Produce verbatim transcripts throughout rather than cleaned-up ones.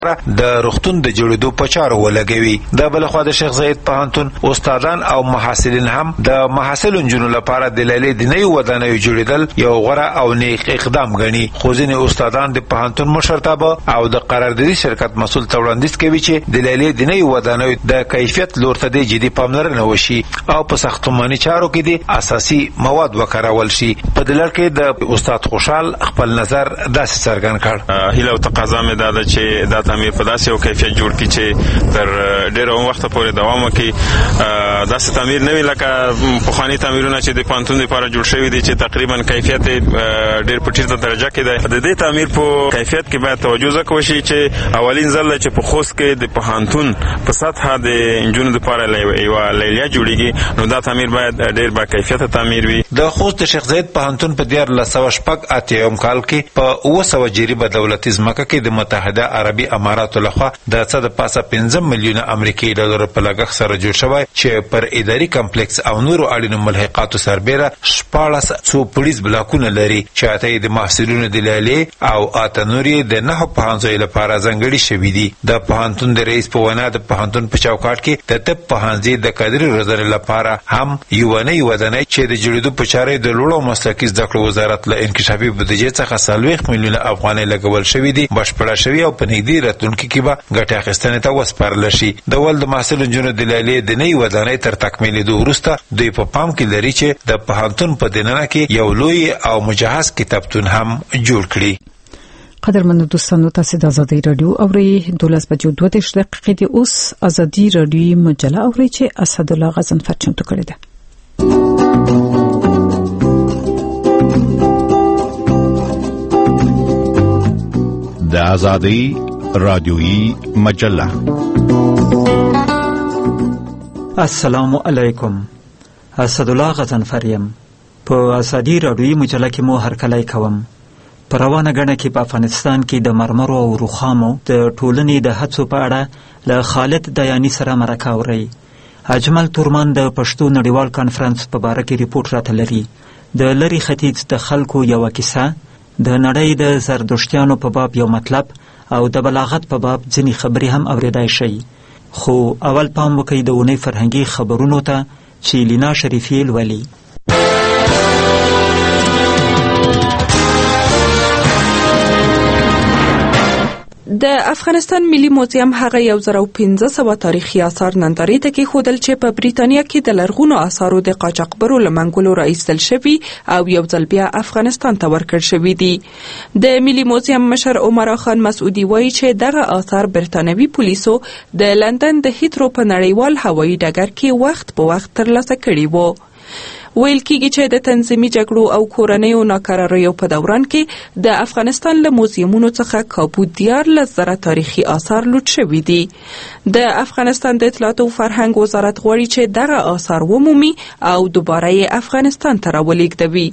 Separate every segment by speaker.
Speaker 1: د روغتون د جوړېدو په چارو ولګوي. د بلخوا د شیخ زاید پوهنتون استادان او محصلین هم د محصلو نجونو لپاره د لیلې د نویو ودانیو جوړېدل یو غوره او نیک اقدام ګڼي. خو ځینې استادان د پوهنتون مشرتابه او د قراردادي شرکت مسؤل ته وړاندیز کوي چې د لیلې د نویو ودانیو د کیفیت لور ته د جدي پاملرنه وشي او په ساختماني چارو کې د اساسي مواد وکارول شي. په دې لړ کې د استاد خوشحال خپل نظر داسې څرګند کړ.
Speaker 2: هیله او تقاضا مې دا ده چې دا تعمیر په داسې یو کیفیت جوړ کړي چې تر ډېره وخته پورې دوام وکړي. داسې تعمیر نه وي لکه پخواني تعمیرونه چې د پوهنتون لپاره جوړ شوي دي چې تقریبا کیفیت ډېر په ټیټه درجه کې دی. د دې تعمیر په کیفیت کې باید توجه ځکه وشي چې اولین ځل چې په خوست کې د پوهنتون په سطحه د نجونو لپاره یوه لیلیه جوړېږي، نو دا تعمیر باید ډېر با کیفیته تعمیر وي.
Speaker 1: د خوست د شیخ زاید پوهنتون په دیارلس سوه شپږ اتیایم کال کې په اوه سوه جریبه دولتي ځمکه کې د متحده عربي اماراتو لخوا د څه د پاسه پنځه میلیونه امریکایي ډالرو په لګښت سره جوړ شوی چې پر اداري کمپلیکس او نورو اړینو ملحقاتو سربیره شپاړس څو پولیس بلاکونه لري چې اته د محصلینو د لیلیې او اته نور یې د نهو پوهنځیو لپاره ځانګړي شوي دي. د پوهنتون د رئیس په وینا د پوهنتون په چوکاټ کې د طب پوهنځي د کادري روزنې لپاره هم یوه نوې ودانۍ چې د جوړېدو په چاره د لوړو مسلکي زده کړو وزارت له انکشافي بودیجې څخه څلوېښت میلیونه افغانۍ لګول شوي دي بشپړه شوي او په نږدې راتلونکي کې به ګټې اخیستنې ته وسپارل شي. د ول د محصلو نجونو د لیلیې د نوې ودانۍ تر تکمیلېدو وروسته دوی په پام کې لري چې د پوهنتون په دننه کې یو لوی او مجهز کتابتون هم جوړ کړي.
Speaker 3: قدرمنو دوستانو، تاسو د ازادي رادیو اورئ. دولس بجو دوه دېرش دقیقې د اوس ازادي رادیو مجله اورئ چې اسد الله غزنفر چمتو کړې ده.
Speaker 4: د ازادي رادیویی مجله.
Speaker 5: السلام علیکم. اسد الله غزنفر یم. په ازادي رادیویی مجله کې مو هرکلی کوم. په روانه غڼه کې په افغانستان کې د مرمرو او رخامو د ټولنې د هڅو په اړه له خالد دیانی سره مرکه اورئ. اجمل تورمان د پښتو نړیوال کانفرنس په باره کې ریپورت راته لري. د لری ختیځ د خلکو یوه کیسه، د نړۍ د زردشتیانو په باب یو مطلب او د بلاغت په باب ځینې خبرې هم اورېدای شئ. خو اول پام وکړئ د اونۍ فرهنګي خبرونو ته چې لینا شریفي لولي.
Speaker 6: د افغانستان ملي موزیم هغه یو زر او پنځه سوه تاریخي آثار نندارې ته کېښودل چې په بریتانیا کې د لرغونو آثارو د قاچاقبرو له منګولو راایستل شوي او یو ځل بیا افغانستان ته ورکړل شوي دي. د ملي موزیم مشر عمرا خان مسعودي وایي چې دغه آثار برتانوي پولیسو د لندن د هیترو په نړیوال هوایي ډګر کې وخت په وخت ترلاسه کړي وو. ویل کېږي چې د تنظیمي جګړو او کورنیو ناکراریو په دوران کې د افغانستان له موزیمونو څخه کابو دیارلس زره تاریخي آثار لوټ شوي دي. د افغانستان د اطلاعاتو او فرهنګ وزارت غواړي چې دغه آثار ومومي او دوباره یې افغانستان ته راولېږدوي.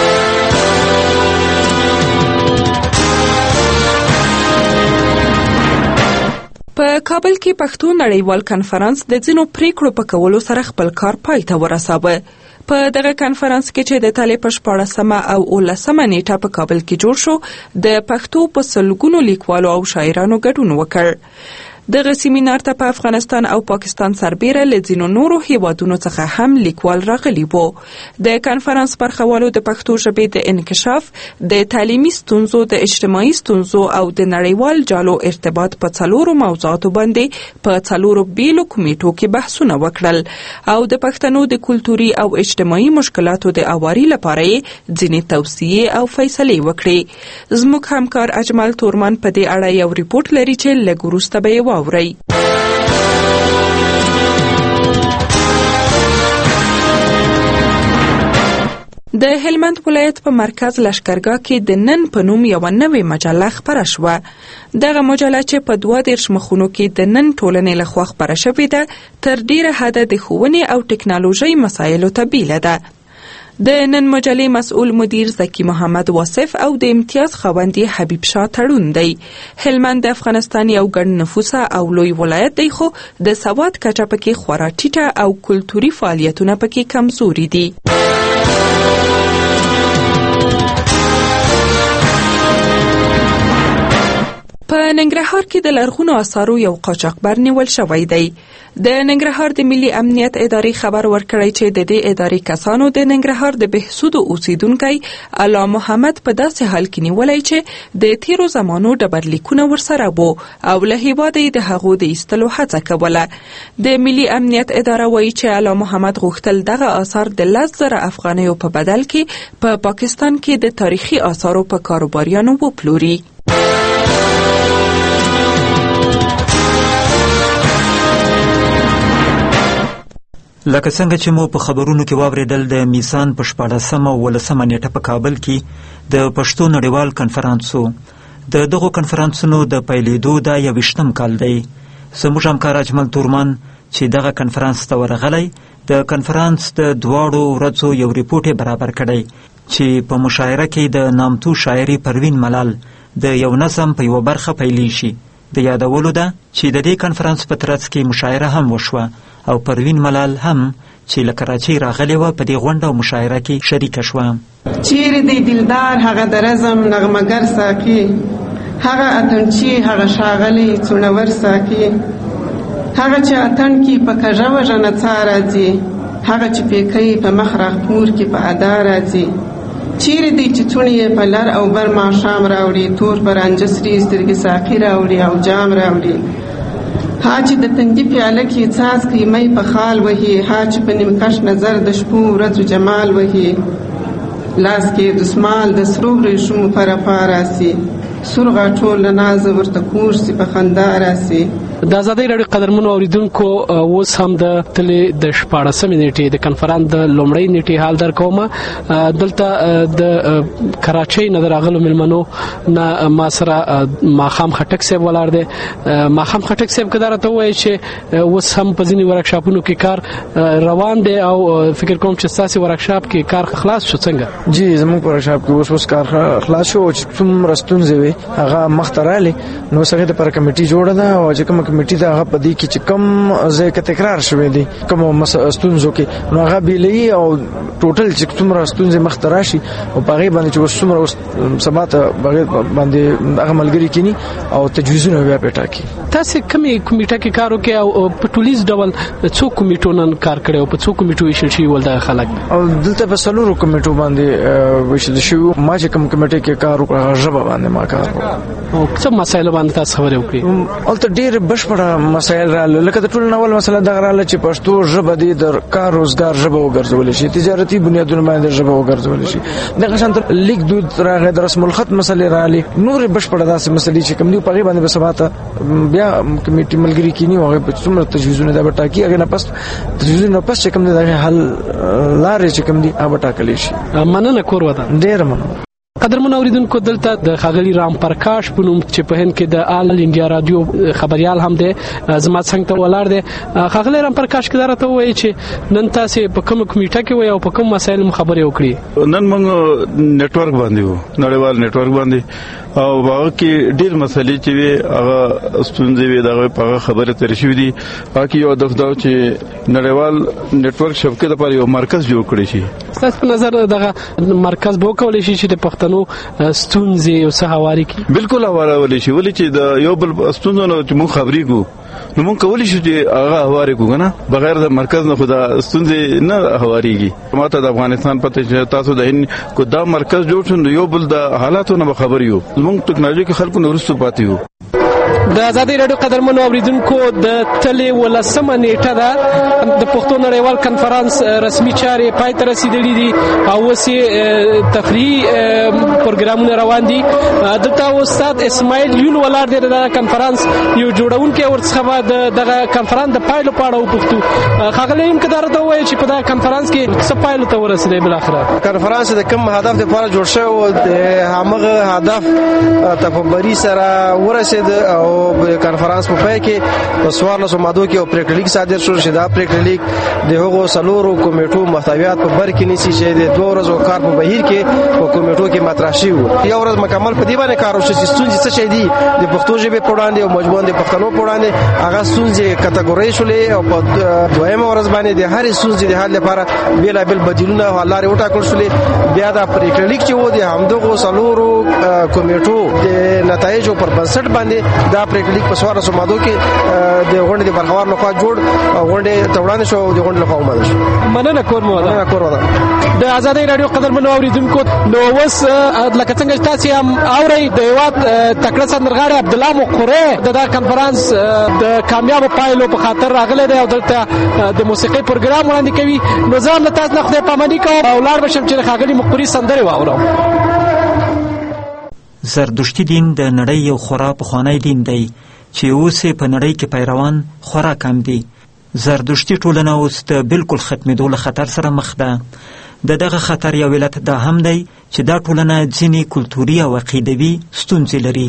Speaker 6: په کابل کې پښتو نړیوال کنفرانس د ځینو پریکړو په کولو سره خپل کار پای ته ورساوه. په دغه کنفرانس کې چې د تالې په شپاړسمه او اوولسمه نیټه په کابل کې جوړ شو، د پښتو په سلګونو لیکوالو او شاعرانو ګډون وکړ. دغه سیمینار ته په افغانستان او پاکستان سربیره له ځینو نورو هیوادونو څخه هم لیکوال راغلي وو. د کنفرانس برخوالو د پښتو ژبې د انکشاف، د تعلیمي ستونزو، د اجتماعي ستونزو او د نړیوال جالو ارتباط په څلورو موضوعاتو باندې په څلورو بیلو کمیټو کې بحثونه وکړل او د پښتنو د کلتوري او اجتماعي مشکلاتو د اواري لپاره یې ځینې توصیې او فیصلې وکړې. زموږ همکار اجمل تورمان په دې اړه یو ریپورت لري چې لږ وروسته به یې واورئ. د هلمند ولایت په مرکز لشکرګاه کې د نن په نوم یوه نوې مجله خپره شوه. دغه مجله چې په دوه دېرش مخونو کې د نن ټولنې لخوا خپره شوې ده، تر ډیره حده د ښوونې او ټکنالوژۍ مسایلو ته بیله ده. د نن مجلې مسؤل مدیر زکی محمد واصف او د امتیاز خاوند حبیب شاه تړون دی. هلمند د افغانستان یو ګڼ نفوسه او لوی ولایت دی، خو د سواد کچه پکې خورا ټیټه او کلتوري فعالیتونه پکې کمزوري دي. په ننګرهار کې د لرغونو آثارو یو قاچاقبر نیول شوی دی. د ننګرهار د ملي امنیت ادارې خبر ورکړی چې د دې ادارې کسانو د ننګرهار د بهسودو اوسیدونکی الله محمد په داسې حال کې نیولی چې د تیرو زمانو ډبرلیکونه ورسره وو او له هیواده یې د هغو د ایستلو هڅه کوله. د ملي امنیت اداره وایي چې الله محمد غوښتل دغه آثار د لس زره افغانیو په بدل کې په پا پاکستان کې د تاریخي آثارو په کاروباریانو وپلوري.
Speaker 5: لکه څنګه چې مو په خبرونو کې واورېدل، د میسان په شپاړسمه او ولسمه نیټه په کابل کې د پښتو نړیوال کنفرانس و. د دغو کنفرانسونو د پیلېدو دا یوویشتم کال دی. زموږ همکار اجمل تورمان چې دغه کنفرانس ته ورغلی، د کنفرانس د دواړو ورځو یو ریپورټ برابر کړی چې په مشاعره کې د نامتو شاعري پروین ملال د یو نظم په یوه برخه پیلې شي. د یادولو ده چې د دې کنفرانس په ترڅ کې مشاعره هم وشوه او پروین ملال هم چې له کراچۍ راغلې وه په دې غونډه او مشاعره کې شریکه شوه.
Speaker 7: چیرې دی دلدار هغه د رزم نغمهګر ساقي، هغه اتڼچي هغه ښاغلی څوڼور ساقي، هغه چې اتڼ کې په کږه وږه نڅا راځي، هغه چې پیکی په مخ راخپور کې په ادا راځي. چیرې دی چې څوڼې یې په لر او بر ماښام راوړي، تور په رانجه سرې سترګې ساقي راوړي او جام راوړي. ها چې د تندي پیاله کې څاڅکی می په خال وهي، ها چې په نیمکش نظر د شپو ورځو جمال وهي. لاس کې دسمال د سرو ورېښمو په رپا راسي، سور غاټول له نازه ورته کوږ سي په خندا راسي.
Speaker 8: د ازادۍ راډیو قدرمنو اوریدونکو، اوس هم د تلې د شپاړسمې نیټې د کنفرانس د لومړۍ نیټې حال درکوم. دلته د کراچۍ نه راغلو ملمنو نه ما سره ماخام خټک صاحب ولاړ دی. ماخام خټک صاحب کدا راته وایي چې اوس هم په ځینې ورکشاپونو کې کار روان دی او فکر کوم چې ستاسې ورکشاپ کې کار خلاص شو. څنګه؟
Speaker 9: جی زموږ ورکشاپ کې اوس اوس کار خلاص شو چې څومره ستونزې وي هغه مخته رالي، نو څنګه د پر کمیټي جوړه ده او چې کوم کمیټي دا هغه پدې کې چې کم ځای کې تکرار شوی دی، کوم ستونزو کې نو هغه بیلې او ټوټل چې څومره ستونزې مخته راشي او په هغې باندې چې اوس څومره سبا ته باندې هغه ملګري کینی او تجویزونه بیا پې ټاکي.
Speaker 8: تاسې کومې کمیټه کې کار وکړئ او په ټولیز ډول څو کمیټو نن کار کړی او په څو کمیټو ویشل شوي ول دغه خلک؟
Speaker 9: او دلته په څلورو کمیټو باندې ویشل شوي. ما چې کوم کمیټې کې کار وکړ هغه ژبه باندې ما کار وکړ.
Speaker 8: او څه مسایلو باندې تاسو خبرې وکړې؟
Speaker 9: هلته ډېر بشپړه مسایل راغله، لکه د ټول ناول مسله دغه راغله چې پښتو ژبه دې د کار روزګار ژبه وګرځولی شي، تجارتي بنیادونو باندې ژبه وګرځولی شي. دغه شان لیک دود راغی، د رسم الخط مسلې راغلي، نورې بشپړه داسې مسلې چې کوم دي په هغې باندې به سبا ته بیا کمیټې ملګري کینی او هغې په څومره تجویزونه دا به ټاکي، هغې نه پس تجویزونه نه پس چې کوم دي د هغې حل لارې چې کوم دي هغه به ټاکلی شي.
Speaker 8: مننه کور ودان.
Speaker 9: ډېره مننه.
Speaker 8: قدرمنو اوریدونکو، دلته د ښاغلي رام پرکاش په نوم چې په هند کې د آل انډیا رادیو خبریال هم دی زما څنګ ته ولاړ دی. ښاغلی رام پرکاش کدا راته وایي چې نن تاسې په کومه کمیټه کې وایي او په کوم مسایل مو خبرې وکړي؟
Speaker 2: نن موږ نیټورک باندې وو، نړیوال نیټورک باندې، او هغه کې ډېر مسلې چې وي هغه ستونزې وي دغه په هغه خبرې ترې شوي دي. هغه کې یو هدف دا چې نړیوال نیټورک شبکې لپاره یو مرکز جوړ کړی شي. ستاسو په نظر دغه مرکز به وکولی شي چې د پښتنو ستونزې او څه هواري کړي؟ بالکل هوارولی شي، ولې چې د یو بل ستونزو نه چې موږ خبرېږو نو موږ کولی شو چې هغه هوارې کړو که نه، بغیر د مرکز نه خو دا ستونزې نه هواریږي. ما ته د افغانستان پته چې تاسو د هند کو دا مرکز جوړ شو نو یو بل د حالاتو نه به خبر یو، زموږ ټکنالوژي کې خلکو نه وروسته پاتې یو.
Speaker 8: د ازادۍ راډیو قدرمنو اوریدونکو، د تلې ولسمه نیټه ده د پښتو نړیوال کنفرانس رسمي چارې پای ته رسیدلې دي او اوس یې تفریحي پروګرامونه روان دي. دلته استاد اسماعیل یون ولاړ دی، د کنفرانس یو جوړونکی، ورڅخه به د دغه کنفرانس د پایلو په اړه وپوښتو. ښاغلی یون که دا راته ووایي چې په دغه کنفرانس کې څه پایلو ته ورسېدی؟ بالاخره
Speaker 9: کنفرانس د کوم هدف دپاره جوړ شوی و، د همغه هدف ته په بري سره ورسېد او
Speaker 10: او کانفرنس په پای کې په څوارلسو مادو کې او پریکړه لیک صادر شو چې دا پریکړه لیک د هغو څلورو کمیټو محتویات په بر کې نیسي چې د دوه ورځو کار په بهیر کې په کمیټو کې مطرح شي. یو ورځ مکمل په دې باندې کار وشي چې ستونزې څه شي دي د پښتو ژبې په وړاندې او مجموعاً د پښتنو په وړاندې هغه ستونزې کټګورۍ شولې او په دویمه ورځ باندې د هرې ستونزې د حل لپاره بیلابل بدیلونه او حل لارې وټاکل شولې. بیا دا پریکړه لیک چې و د همدغو څلورو کمیټو د نتایجو پر بنسټ باندې دا پریکړه لیک په څوارلسو مادو کې د غونډې د برخوار لخوا جوړ غونډې ته وړاندې شو او د غونډې لخوا ومنل شو.
Speaker 8: مننه کور مو
Speaker 10: مننه کور ودا
Speaker 8: د آزادۍ رادیو قدرمنو اوریدونکو. نو اوس لکه څنګه تاسو هم اورئ د هیواد تکړه سندرغاړی عبدالله مقری د دا کنفرانس د کامیاب پایلو په خاطر راغلی دی او دلته د موسیقي پروګرام وړاندې کوي. نو زه هم تاسو نه خدای پاماني کوم او لاړ بشم چې ښاغلي مقری سندرې واورم.
Speaker 5: زردشتي دین د نړۍ یو خورا پخوانی دین دی چې اوس په نړۍ کې پیروان خورا کم دي. زردشتي ټولنه اوس د بالکل ختمېدو له خطر سره مخ ده. د دغه خطر یو علت دا هم دی چې دا ټولنه ځینې کلتوري او عقیدوي ستونزې لري.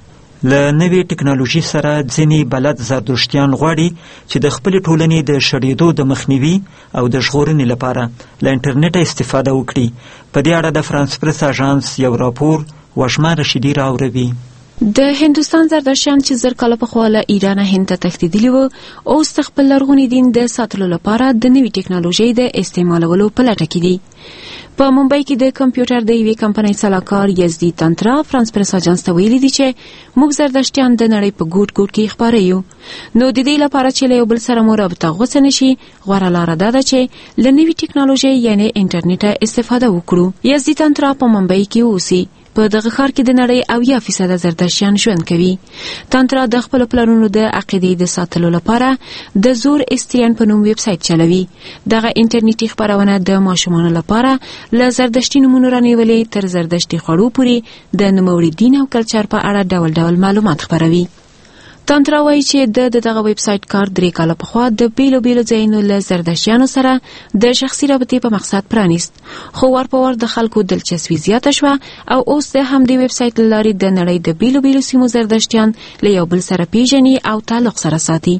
Speaker 5: له نوې ټکنالوژي سره ځینې بلد زردشتیان غواړي چې د خپلې ټولنې د شړېدو د مخنیوي او د ژغورنې لپاره له انټرنیټه استفاده وکړي. په دې اړه د فرانس پرس اژانس یو راپور وشما رشیدي راوروي.
Speaker 11: د هندوستان زردشتیان چې زر کاله پخوا له ایرانه هند ته تښتېدلي وو اوس د خپل لرغوني دین د ساتلو لپاره د نوې ټکنالوژۍ د استعمالولو په لټه کې دي. په ممبئی کې د کمپیوټر د یوې کمپنۍ سلاکار یزدي تنترا فرانس پرس اژانس ته ویلي دي چې موږ زردشتیان د نړۍ په ګوټ ګوټ کې خپاره یو. نو د دې لپاره چې له یو بل سره مو رابطه غوڅه نشي غوره لاره دا ده چې له نوې ټکنالوژۍ یعنې انټرنیټه استفاده وکړو. یزدي تنترا په ممبئی کې اوسي. په دغه ښار کې د نړۍ اویا فیصده زردشتیان ژوند کوي. تنترا د خپل پلانونو د عقیدې د ساتلو لپاره د زور استریان په نوم ویب سایټ چلوي. دغه انټرنیټي خپرونه د ماشومانو لپاره له زردشتي نومونو رانیولې تر زردشتي خوړو پورې د نوموړي دین او کلچر په اړه ډول ډول معلومات خپروي. تنترا وایي چې د دغه ویب سایټ کار درې کاله پخوا د بیلو بیلو ځایونو له زردشتیانو سره د شخصي رابطې په مقصد پرانیست، خو ورپور د خلکو دلچسپي زیاته شوه او اوس د همدې ویب سایټ له لارې د نړۍ د بیلو بیلو سیمو زردشتیان له یو بل سره پیژني او تعلق سره ساتي.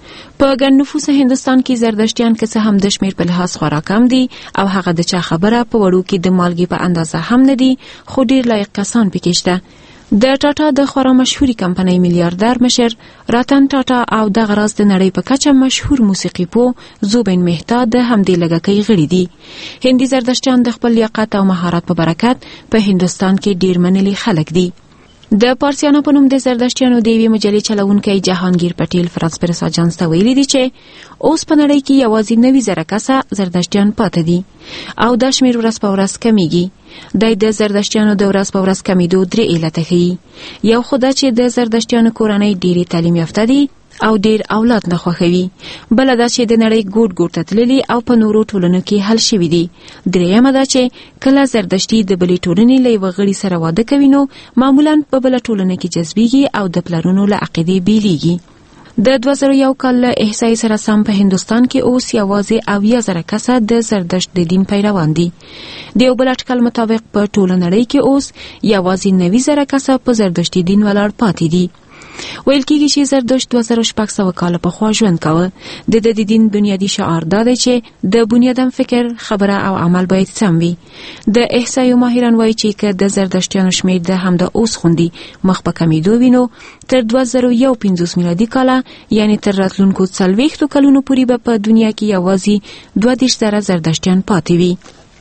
Speaker 11: په ګڼ نفوس هندوستان کې زردشتیان که څه هم د شمیر په لحاظ خورا کم دي او هغه د چا خبره په وړو کې د مالګې په اندازه هم نه دي، خو ډیر لایق کسان پکې شته. د ټاټا د خورا مشهوري کمپنۍ میلیاردر مشر راتن ټاټا او د غراز د نړۍ په کچه مشهور موسیقي پو زوبین مهتا د همدې لږکۍ غړي دي. هندي زردشتیان د خپل لیاقت او مهارت په برکت په هندوستان کې ډیر منلي خلک دي. د پارسیانو په نوم د زردشتیانو د یوې مجلې چلونکی جهانگیر پټیل فرانس پرس اژانس ته ویلي دي چې اوس په نړۍ کې یوازې نوي زره کسه زردشتیان پاتې دي او دا شمیر ورځ په ورځ کمیږي. د د زردشتیانو د ورځ په ورځ کمیدو درې علته ښیي. یو خو دا چې د زردشتیانو کورنۍ ډېرې تعلیم یافته دي او ډیر اولاد نه خوښوي، بل دا چې د نړۍ ګوټ ګوټ ته تللي او په نورو ټولنو کې حل شوي دي. درېیمه دا چې کله زردشتي د بلې ټولنې له یوه غړي سره واده کوي نو معمولا په بله ټولنه کې جذبیږي او د پلرونو له عقیدې بیلیږي. د دوه زره یو کال له احصایې سره سم په هندوستان کې اوس یوازې اویا زره کسه د زردشت د دین پیروان دي. د یو بل اټکل مطابق په ټوله نړۍ کې اوس یوازې نوي زره کسه په زردشتي دین ولاړ پاتې دي. ویل کېږي چې زردشت دوه زره شپږ سوه کاله پخوا ژوند کاوه. د د دین بنیادي شعار دا دی چې د بنیادم فکر، خبره او عمل باید سم وي. د احصایو ماهران وایي چې که د زردشتیانو شمیر د همدا اوس غوندي مخ په کمیدو وي نو تر دوه زره یو پنځوس میلادي کاله یعنی تر راتلونکو څلوېښتو کلونو پورې به په دنیا کې یوازې دوه دېرش زره زردشتیان پاتې وي.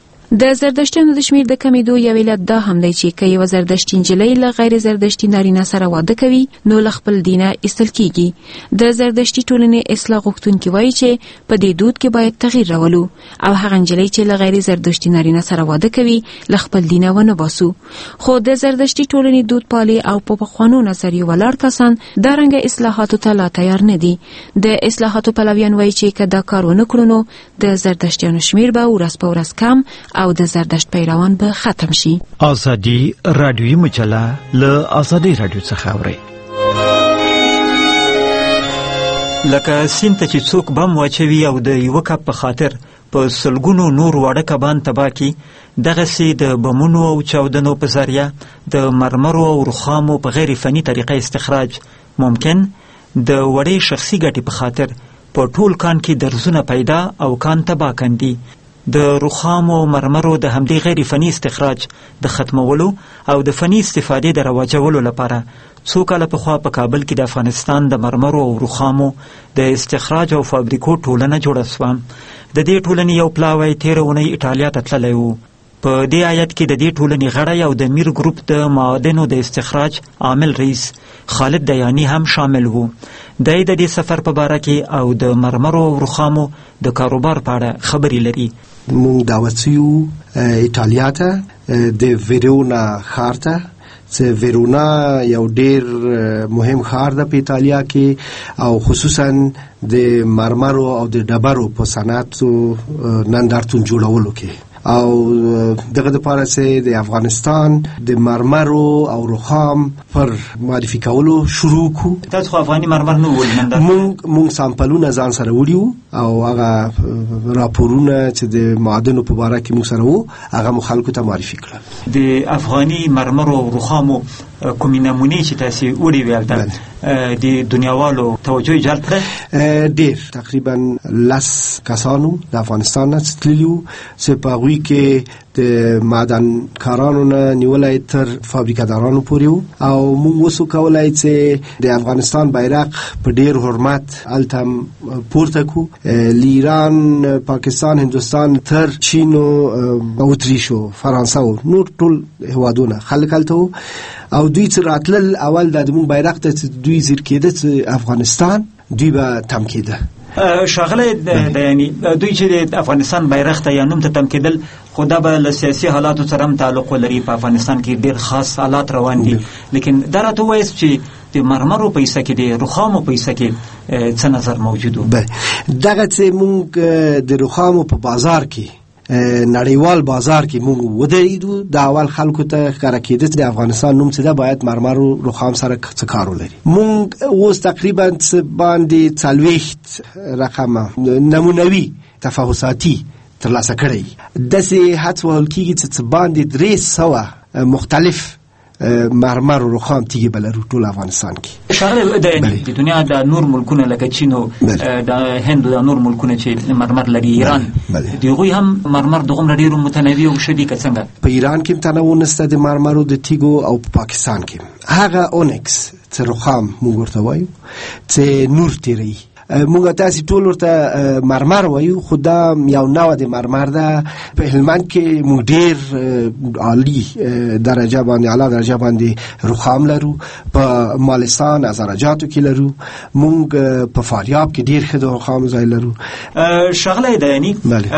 Speaker 11: د زردشتیانو د شمیر د کمیدو یو علت دا هم دی چې که یوه زردشتي نجلۍ له غیر زردشتي نارینه سره واده کوي نو له خپل دینه ایستل کیږي. د زردشتي ټولنې اصلاح غوښتونکي وایي چې په دې دود کې باید تغییر راولو او هغه نجلۍ چې له غیر زردشتي نارینه سره واده کوي له خپل دینه ونه باسو. خو د زردشتي ټولنې دود پالي او په پخوانو نظریو ولاړ کسان دا رنګه اصلاحاتو ته لا تیار نه دي. د اصلاحاتو پلویان وایي چې که دا کار ونه کړو نو د زردشتیانو شمیر به ورځ په ورځ کم او د زردشت پیروان به ختم شي.
Speaker 5: آزادی رادیویی مجله له آزادی رادیو څخه اوري. لکه سین ته چې څوک بم واچوي او د یوه کب په خاطر په سلګونو نور واړه کبان تباه کړي، دغسې د بمونو او چاودنو په ذریعه د مرمرو او رخامو په غیر فني طریقه استخراج ممکن د وړې شخصي ګټې په خاطر په ټول کان کې درزونه پیدا او کان تباه کندي. د رخام او مرمرو د همدې غیر فني استخراج د ختمولو او د فني استفادې د رواجولو لپاره څو کاله پخوا په کابل کې د افغانستان د مرمرو او رخامو د استخراج او فابریکو ټولنه جوړه شوه. د دې ټولنې یو پلاوی تېره اونۍ ایټالیا ته تللی و. په دې آیت کې د دې ټولنې غړی او د میر ګروپ د معادنو د استخراج عامل رئیس خالد دیانی هم شامل وو. دی د دې سفر په باره کې او د مرمرو او رخامو د کاروبار په اړه خبرې لري.
Speaker 12: مونږ دعوت یو ایټالیا ته د ویرونا ښار ته چې ویرونا یو ډیر مهم ښار ده په ایټالیا کې او خصوصا د مرمرو او د ډبرو په صنعت نندارتون جوړولو کې او دغه د پاره چې د افغانستان د مرمرو او رخام پر معرفي کولو شروع کو.
Speaker 5: تاسو افغاني مرمر نو ول نندارتون
Speaker 12: مونږ مونږ سامپلونه ځان سره وړیو او هغه راپورونه چې د معادنو په باره کې مونږ سره وو هغه مو خلکو ته معرفي کړل.
Speaker 5: د افغاني مرمرو او رخامو کومې نمونې چې تاسو وړي ویل د دنیاوالو توجه جلب کړه؟
Speaker 12: ډیر تقریبا لس کسانو د افغانستان نه تللیو چې په هغوی کې د معدن کارانو نه نیولای تر فابریکادارانو پورې وو او موږ وسو کولای چې د افغانستان بیرغ په ډیر حرمت هلته پورته کو. ایران، پاکستان، هندوستان تر چین او اتریش او فرانسه او نور ټول هیوادونه خلک هلته وو او دوی چې راتلل اول د موږ بیرغ ته دوی زیر کېده چې افغانستان دوی به تم کېده.
Speaker 5: شاغله د یعنی دوی چې د افغانستان بیرغ ته یا نوم ته تم کېدل خو دا به له سیاسي حالاتو سره هم تعلق لري. په افغانستان کې ډېر خاص حالات روان دي لیکن دا راته وایست چې د مرمرو پیسه کې د رخامو پیسه کې څه نظر موجود و؟
Speaker 12: دغه چې موږ د رخامو په بازار کې نړیوال بازار کې موږ ودرېدو د اول خلکو ته ښکاره کېده چې د افغانستان نوم چې ده باید مرمر او رخام سره څه کار ولري. موږ اوس تقریبا باندې څلوېښت رقمه نمونوي تفحصاتي ترلاسه کړی. داسې هڅه وهل کېږي چې باندې درې سوه مختلف مرمر او رخام تیږي بلرو ټول افغانستان کې.
Speaker 5: شاغله د دنیا د نور ملکونه لکه چین او د هند د نور ملکونه چې مرمر لري، ایران دغه هم مرمر دغه ډیرو متنوع او شدید څنګه؟
Speaker 12: په ایران کې تنوع نشته د مرمرو د تیږو او په پاکستان کې هغه اونکس چې رخام موږ ورته وایو چې نور تیری موږ تاسو ټول ورته مرمر وایو خو دا یو نوع د مرمر ده. په هلمند کې موږ ډیر عالی درجه باندې اعلی درجه باندې رخام لرو، په مالستان ازرجاتو کې لرو، موږ په فاریاب کې ډیر ښه د رخام ځای لرو.
Speaker 5: شغله ده یعنی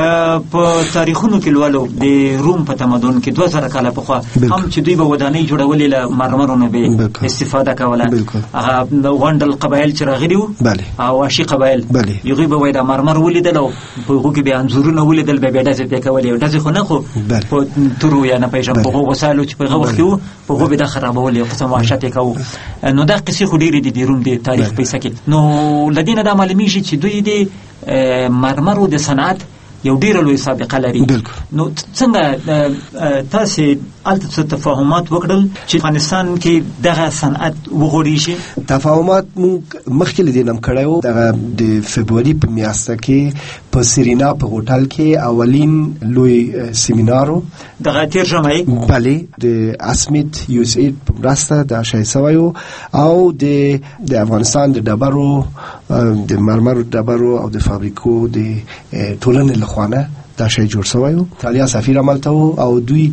Speaker 5: په تاریخونو کې لولو د روم په تمدن کې دوه زره کاله پخوا هم چې دوی به ودانۍ جوړولې له مرمرونو به استفاده کوله. هغه غونډل قبایل چې راغلي وو او شي قبایل یوغي به وای د مرمر ولیدل او په هغه کې به انزورونه ولیدل به به داسې پکولې او داسې خو نه خو په تورو یا نه پېژم په هغه وسایلو چې په هغه وخت کې په هغه به د خرابولې قسم وحشت کوو. نو دا قصې خو ډېرې دي د روم د تاریخ پیسه کې. نو لدینه دا معلومیږي چې دوی د مرمرو د صنعت یو ډیر لوی سابقه لري. نو څنګه تاسو الته څه تفاهمات وکړل چې افغانستان کې دغه صنعت وغوړي شي؟
Speaker 12: تفاهمات موږ مخکې لیدنم کړو دغه د فبروري په میاشت کې په سرینا په هوټل کې اولین لوی سیمینارو
Speaker 5: دغه تیر جمعي
Speaker 12: بله د اسمیت یو اس اید په مرسته د شایسویو او د د افغانستان د ډبرو د مرمرو ډبرو او د فابریکو د ټولنې خوانه دا شی جوړ شوی و. ایټالیا سفیر عملته او دوی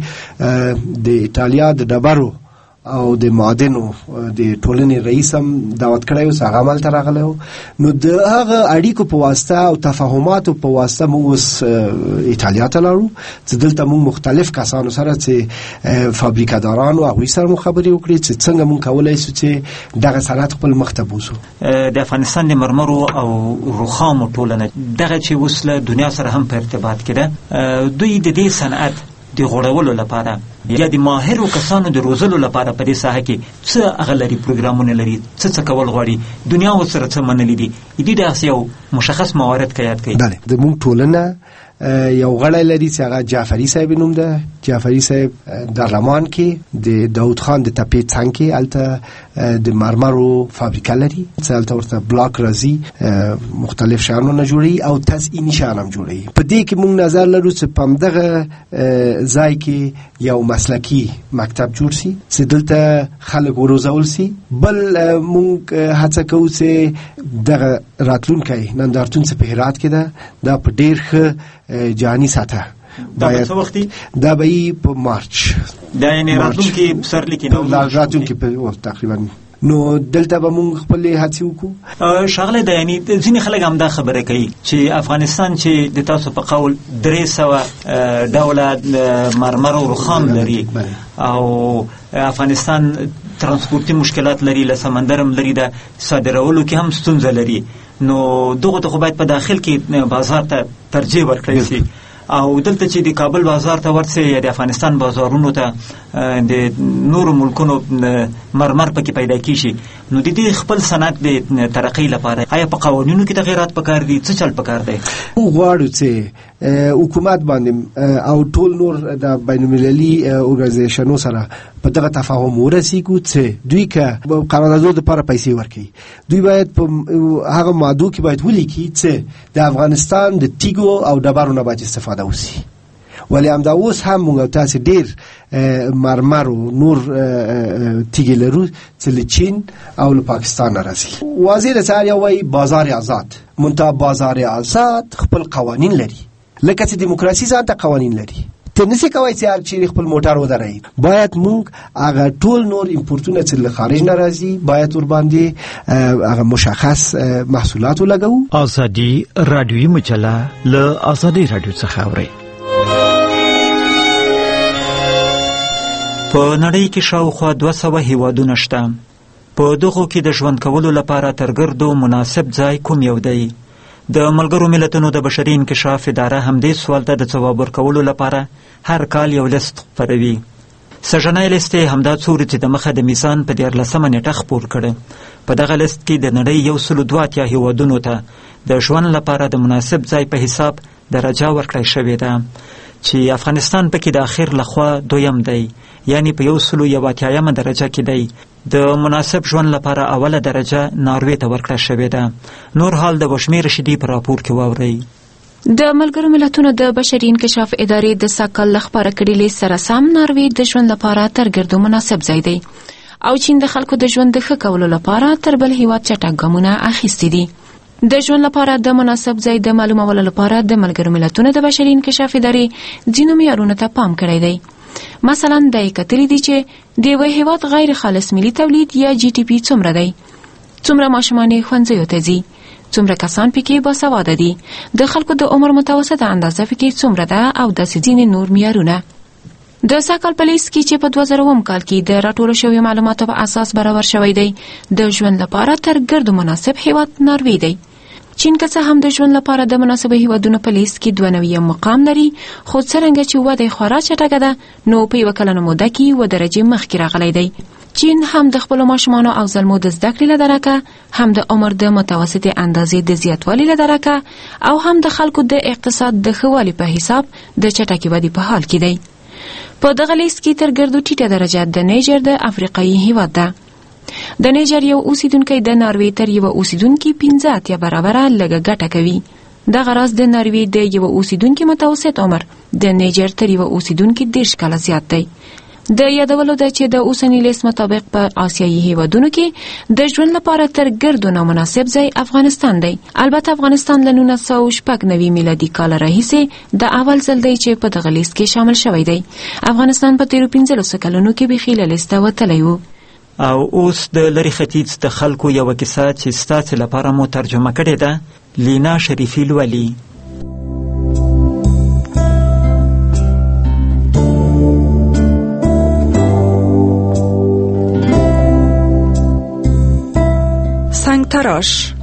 Speaker 12: د ایټالیا د ډبرو او د معادنو د ټولنې رئیس هم دعوت کړی و، هغه عملته راغلی و. نو د هغه اړیکو په واسطه او تفاهماتو په واسطه موږ اوس ایټالیا ته لاړو چې دلته موږ مختلف کسانو سره چې فابریکادارانو هغوی سره مو خبرې وکړې چې څنګه موږ کولی شو چې دغه صنعت خپل مخ ته بوځو.
Speaker 5: د افغانستان د مرمرو او رخامو ټولنه دغه چې اوس له دنیا سره هم په ارتباط کې ده، دوی د دې صنعت د غوړولو لپاره یا د ماهرو کسانو د روزلو لپاره په دې ساحه کې څه هغه لري پروګرامونه لري، څه څه کول غواړي، دنیا ورسره څه منلي دي؟ دې داسې یو مشخص موارد کې یاد کړئ.
Speaker 12: بله د موږ ټولنه یو غړی لري چې هغه جعفری صاحب نوم ده. جعفری صاحب در لمان کې د داود خان د تپې څنګ کې الته د مرمرو فابریکه لري چې الته ورته بلاک راځي مختلف شیانونه جوړي او تزئیني شیان هم جوړي. په دې کې موږ نظر لرو چې په همدغه ځای کې یو مسلکي مکتب جوړ شي چې دلته خلک وروزول شي. بل موږ هڅه کوو چې دغه راتلونکی نندارتون چې په هرات کې ده دا په ډېر ښه جهاني سطح
Speaker 5: دا څه وخت
Speaker 12: دا به په مارچ
Speaker 5: دا یعنی راتلونکي پسرلي کې نو
Speaker 12: راتلونکي په تقریبا نو دلته به موږ خپل هڅې وکړو.
Speaker 5: شغله ده یعنی ځینې خلک هم دا خبره کوي چې افغانستان چې د تاسو په قول درې سوه ډوله مرمر او رخام لري او افغانستان ترانسپورتي مشکلات لري، له سمندرم لري، د صادرولو کې هم ستونزه لري، نو دغه ته خو باید په داخل کې بازار ته ترجیح ورکړی شي او دلته چې د کابل بازار ته ورسې یا د افغانستان بازارونو ته د نورو ملکونو مرمر پکې پیدا کیږي، نو د دې خپل صنعت د ترقۍ لپاره آیا په قوانینو کې تغیرات پکار دي؟ څه چل پکار دی؟
Speaker 12: غواړو چې حکومت باندې او ټول نور د بین المللي ارګنایزیشنونو سره په دغه تفاهم ورسیږو چې دوی که قراردادونو لپاره پیسې ورکړي، دوی باید په هغه مادو کې باید ولیکي چې د افغانستان د تیږو او ډبرو نه باید استفاده وشي. ولی همدا اوس هم موږ تاسو ډیر مرمر او نور تیږې لرو چې له چین او له پاکستان راځي. وزیر څاریا وايي بازار آزاد، منتها بازار آزاد خپل قوانین لري، لکه چې دیموکراسي ځان ته قوانین لري. ته نسی کوي چې هر چیرې خپل موټر ودرای، باید موږ هغه ټول نور امپورټونه چې له خارج نه راځي باید ور باندې هغه مشخص محصولات ولګو.
Speaker 5: ازادي رادیوي مجله له ازادي رادیو څخه اوري. په نړۍ کې شاوخوا دوه سوه هیوادونه شته. په دغو کې د ژوند کولو لپاره تر ګردو مناسب ځای کوم یو دی؟ د ملګرو ملتونو د بشري انکشاف اداره همدې سوال ته د ځواب ورکولو لپاره هر کال یو لیست خپروي. سږنی لیست یې همدا څو ورځې د مخه د میزان په دیارلسمه نیټه خپور کړی. په دغه لیست کې د نړۍ یو سلو دوه اتیا هیوادونو ته د ژوند لپاره د مناسب ځای په حساب درجه ورکړی شوې ده چې افغانستان پکې د اخر لخوا دویم دی، یعنی په یو سلو یو اتیایمه درجه کې دی. د مناسب ژوند لپاره اوله درجه ناروې ته ورکړه شوې ده. نور حال د وشمیر رشیدي په راپور کې واورئ.
Speaker 11: د ملګرو ملتونو د بشري انکشاف ادارې د ساکال خبره کړې لیست سره سم ناروې د ژوند لپاره تر ګردو مناسب ځای دی او چین د خلکو د ژوند د ښه کولو لپاره تر بل هیواد چټک ګامونه اخیستي دي. د ژوند لپاره د مناسب ځای د معلومولو لپاره د ملګرو ملتونو د بشري انکشاف ادارې ځینو معیارونو ته پام کړی دی. مثلا د یې کتلي دي چې د یوه هیواد غیر خالص ملي تولید یا جی ټي پي څومره دی، څومره ماشومان یې ښوونځیو ته ځي، څومره کسان پکې باسواده دي، د خلکو د عمر متوسطه اندازه پکې څومره ده او داسې ځینې نور معیارونه. د ساکال په لیست کې چې په دوه زره اووم کال کې د راټولو شویو معلوماتو په اساس برابر شوی دی، د ژوند لپاره تر ګردو مناسب هیواد ناروې دی. چین که څه هم د ژوند لپاره د مناسبه هیوادونو په لیست کې دوه نویم مقام لري، خو څرنګه چې وده یې خورا چټکه ده نو په یوه کلنه موده کې اووه درجې مخکې راغلی دی. چین هم د خپلو ماشومانو او زلمو د زده کړې له درکه، هم د عمر د متوسطې اندازې د زیاتوالي له درکه او هم د خلکو د اقتصاد د ښه والي په حساب د چټکې ودې په حال کې دی. په دغه لیست کې تر ګردو ټیټه درجه د نیجر د افریقایي هیواد ده. د نیجر یو اوسیدونکی د ناروې تر یو اوسیدونکي پنځه اتیا برابره لږه ګټه کوي. دغه راز د ناروې د یو اوسیدونکي متوسط عمر د نیجر تر یو اوسیدونکي دېرش کاله زیات دی. د یادولو ده چې د اوسني لیست مطابق په آسیایي هیوادونو کې د ژوند لپاره تر ګردو نامناسب ځای افغانستان دی. البته افغانستان له نولس سوه شپږ نوي میلادي کال راهیسې د اول ځل دی چې په دغه لیست کې شامل شوی دی. افغانستان په تیرو پنځلسو کلونو کې بیخي له لیسته وتلی و.
Speaker 5: او اوس د لری ختیځ د خلکو یوه کیسه چې ستاسې لپاره مو ترجمه کړې ده، لینا شریفي لولي.
Speaker 6: سنگ تراش.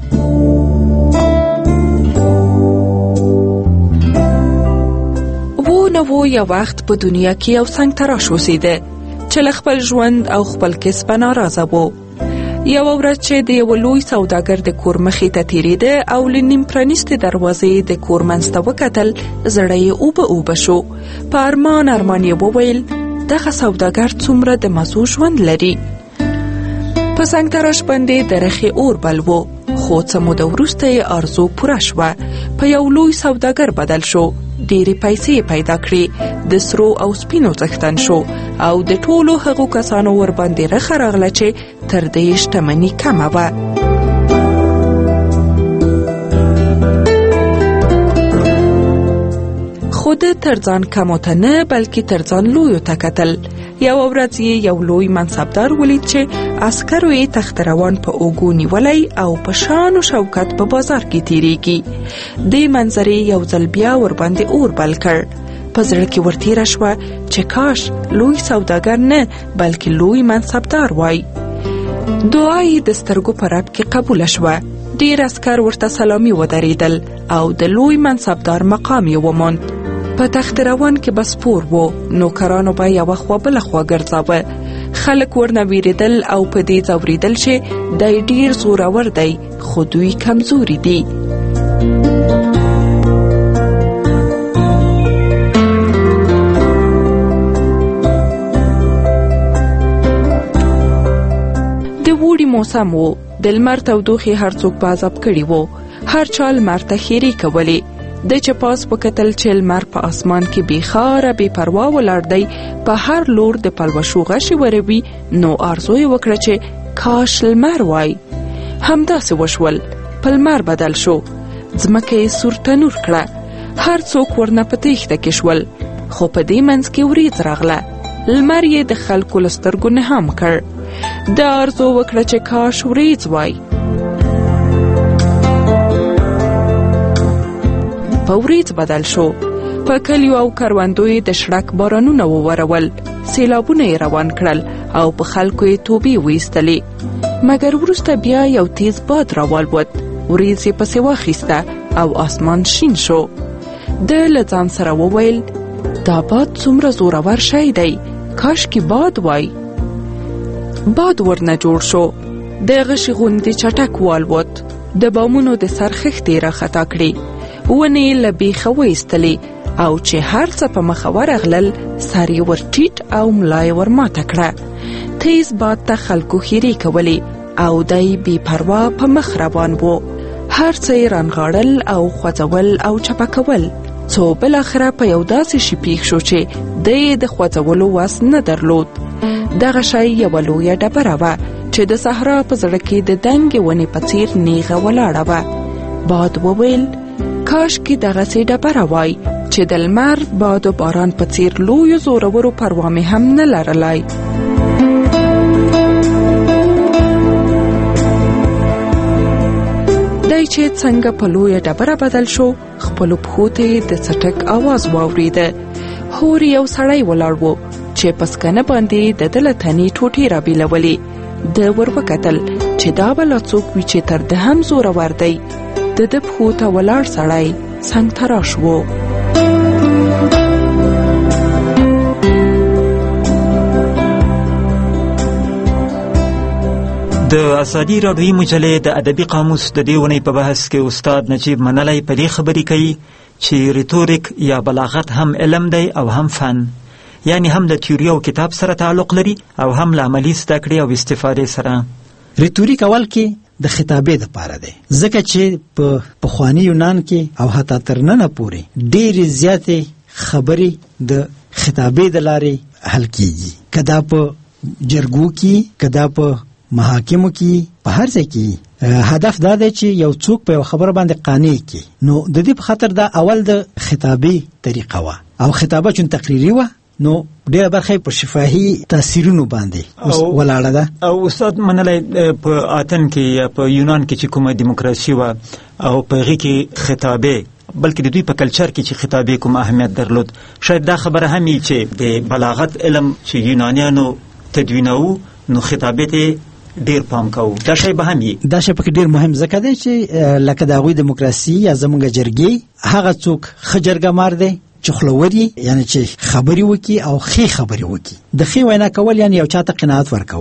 Speaker 6: و نو یو وخت په دنیا کې یو سنگ تراش اوسیده چې خپل ژوند او خپل کسب ناراضه وو. یو ورځ چې د یو لوی سوداګر د کور مخې ته تیریده او لنیم پرانیستې دروازې د کور منځ ته وکتل، زړه یې اوبه اوبه شو. په ارمان ارمان یې وویل دغه سوداګر څومره د مزو ژوند لري. په څنګ تراش باندې د رخې اور بل و، خو څه موده وروسته یې ارزو پوره شوه. په یو لوی سوداګر بدل شو، ډېرې پیسې پیدا کړې، د سرو او سپینو څښتن شو او د ټولو هغو کسانو ور باندې رخه راغله چې تر دې شتمني کمه وه. خو د تر ځان کمو ته نه بلکې تر ځان لویو ته کتل. یو ورځ یې یو لوی منصبدار ولید چې عسکرو یې تختروان په اوږو نیولی او په شان او شوکت په بازار کې تیریږي. دې منظرې یو ځل بیا ور باندې اور بل کړ. په زړه کې ورتیره شوه چې کاش لوی سوداګر نه بلکې لوی منصبدار وای. دعا یې د سترګو په رپ کې قبوله شوه. ډېر عسکر ورته سلامي ودرېدل او د لوی منصبدار مقام یې وموند. په تخت روان کې بس پور وو، نوکرانو به یوه خوا بله خوا ګرځاوه. خلک ورنه ویرېدل او په دې ځورېدل چې دی ډېر زورور دی خو دوی کمزوري دي. د وړي موسم و، د لمر تودوخې هر څوک په عذاب کړي وو. هر چا لمر ته ښېرې کولې. د چې پاس وکتل چې لمر په اسمان کې بې خاره بې پروا ولاړ دی، په هر لور د پلوشو غشي وروي، نو آرزو یې وکړه چې کاش لمر وای. همداسې وشول، په لمر بدل شو. ځمکه یې سور تنور کړه. هر څوک ورنه په تېښته کې شول، خو په دې منځ کې وریځ راغله. لمر یې د خلکو له سترګو نه هم کړ. د آرزو وکړه چې کاش وریځ وای. په وریځ بدل شو. په کلیو او کروندو یې د شړک بارانونه وورول، سیلابونه یې روان کړل او په خلکو یې توبې ویستلې. مګر وروسته بیا یو تیز باد راوالوت، وریځ یې پسې واخیسته او اسمان شین شو. د له ځان سره وویل دا باد څومره زورور شی دی، کاشکې باد وای. باد ورنه جوړ شو، د غشي غوندې چټک والوت، د بامونو د سر خښتې راخطا کړې. ونې له بیخه وایستلې او چې هر څه په مخه ورغلل، سر یې ور ټیټ او ملا یې ور ماته کړه. تیز باد ته خلکو ښېرې کولې او دی بې پروا په مخ روان و. هر څه یې رانغاړل او خوځول او چپه کول، څو بالاخره په یو داسې شي پیښ شو چې دی یې د خوځولو وس نه درلود. دغه شی یوه لویه ډبره وه چې د صحرا په زړه کې د دنګې ونې په څېر نیغه ولاړه وه. باد وویل کاش کې دغسې ډبره وای چې د لمر، باد و باران په څېر لویو زورورو پروا مې هم نه لرلی. دی چې څنګه په لویه ډبره بدل شو، خپلو پښو ته یې د څټک آواز واورېده. هور یو سړی ولاړ و چې په سکنه باندې د ده له تنې ټوټې رابېلولې. ده ور وکتل چې دا به لا څوک وي چې تر ده هم زورور دی. د ده پښو ته ولاړ سړی څنګ تراش و.
Speaker 5: د ازادي راډیویي مجلې د ادبي قاموس د دې ونې په بحث کې استاد نجیب منلی په دې خبرې کوي چې ریتوریک یا بلاغت هم علم دی او هم فن، یعنی هم د تیوري او کتاب سره تعلق لري او هم له عملي زده کړې او استفادې سره.
Speaker 13: ریتوریک اول کې د خطابې د پاره دی، ځکه چې په پخواني یونان کې او حتی تر ننه پورې ډېرې زیاتې خبرې د خطابې د لارې حل کیږي، که دا په جرګو کې، که دا په محاکمو کې، په هر ځای کې. هدف دا دی چې یو څوک په یو خبره باندې قانع کړي. نو د دې په خاطر دا اول د خطابې طریقه وه او خطابه چون تقریري وه، نو ډېره برخه په شفاهي تاثیرونو باندې ولاړه ده.
Speaker 5: او استاد منلی په آتن کې یا په یونان کې چې کومه دیموکراسي وه او په هغې کې خطابې، بلکې د دوی په کلچر کې چې خطابې کوم اهمیت درلود، شاید دا خبره هم وي چې د بلاغت علم چې یونانیانو تدوینوو نو خطابې ته ډیر پام کوو. دا شی به هم وي،
Speaker 13: دا شی پکې ډیر مهم ځکه دی چې لکه د هغوی دیموکراسي یا زموږ جرګې، هغه څوک ښه جرګه مار دی چې خلوري، یعنی چې خبرې وکي او ښې خبرې وکي. د ښې وینا کول یعنی یو چاته قناعت ورکول،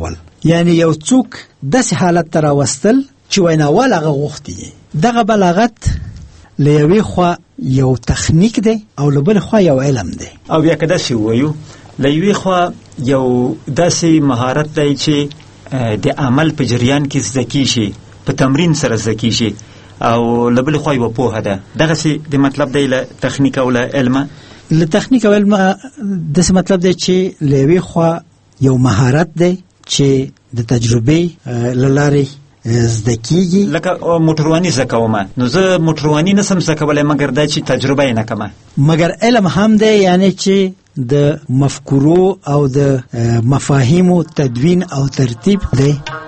Speaker 13: یعنی یو څوک داسې حالت ته راوستل چې ویناوال هغه غوښتي. دغه بلاغت له یوې خوا یو تخنیک دی او له بلې خوا یو علم دی.
Speaker 5: او بیا که داسې ووایو له یوې خوا یو داسې مهارت دی چې د عمل په جریان کې زده کیږي، په تمرین سره زده کیږي، او له بلې خوا یوه پوهه ده. دغسې د مطلب دی له تخنیک او له علمه.
Speaker 13: له تخنیک او علمه داسې مطلب دی چې له یوې خوا یو مهارت دی چې د تجربې له لارې زده کیږي.
Speaker 5: لکه موټرواني زده کومه، نو زه موټرواني نسم زده کولی مګر دا چې تجربه یې نه کومه.
Speaker 13: مګر علم هم دی، یعنی چې د مفکورو او د مفاهیمو تدوین او ترتیب دی.